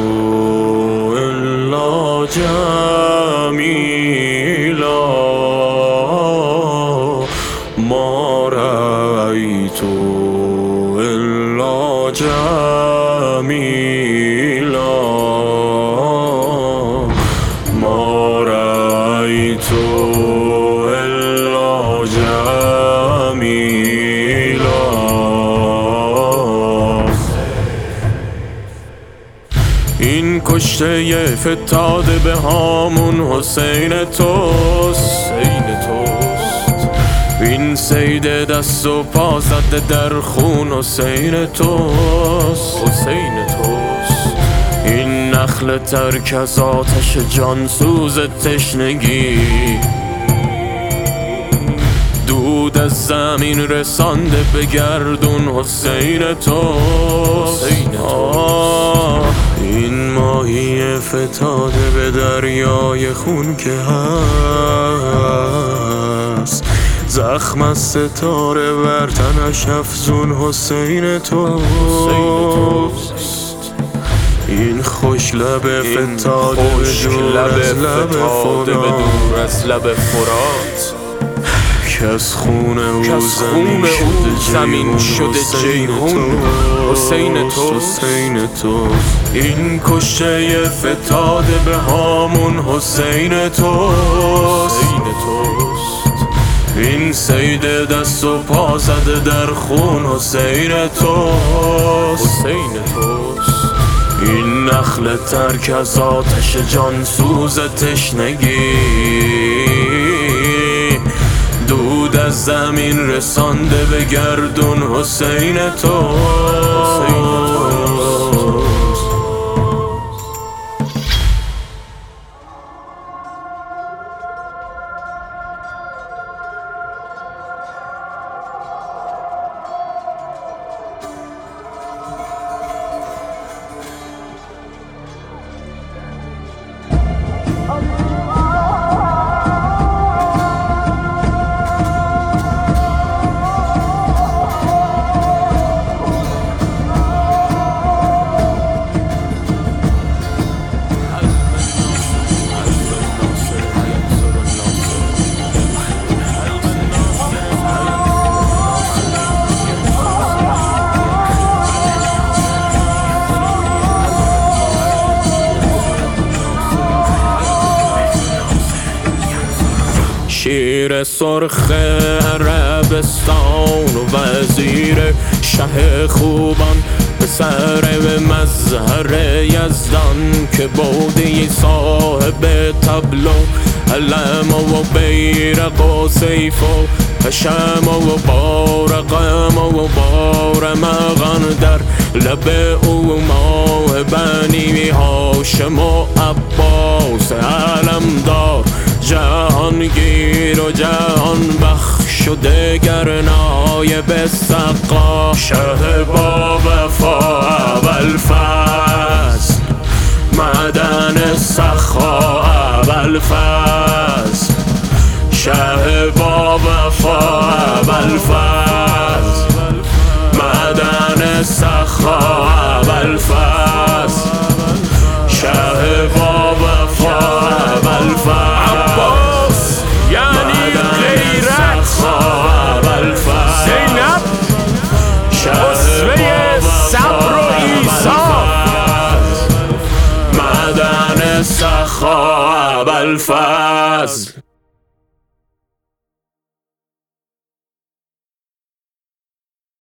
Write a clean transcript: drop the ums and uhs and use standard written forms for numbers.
إلا جميلا ما رأيت إلا جميلا ما رأيت إلا جميلا. این کشته فتاده به هامون حسین توست، این سید دست و پا زده در خون حسین توست. این نخل ترک از آتش جانسوز تشنگی دود از زمین رسانده به گردون حسین توست. این ماهی فتاده به دریای خون که هست زخم از ستاره بر تنش افزون حسین توست. این خوش لب فتاده به دور از لب فرات که از خون او زمین شده جیهون حسین توست. این کشته فتاده به هامون حسین توست. این سید دست و پا زده در خون حسین توست. این نخل ترک از آتش جانسوز تشنگی دود از زمین رسانده به گردون حسین توست. شیر سرخ عربستان و وزیر شه خوبان پسر مظهر یزدان که بودی صاحب تبلو علم و بیرق و سیف و حشم و بارقم و بارمغان در لب او ماه بنی هاشم و عباس علمدار جهانگیر و جهان بخش و دگر نایب سقا شه با وفا ابوالفضل معدن سخا ابوالفضل شه با وفا ابوالفضل معدن سخا ابوالفضل شه با وفا ابوالفضل زینب اسوه صبر و ایثار معدن سخا ابوالفضل.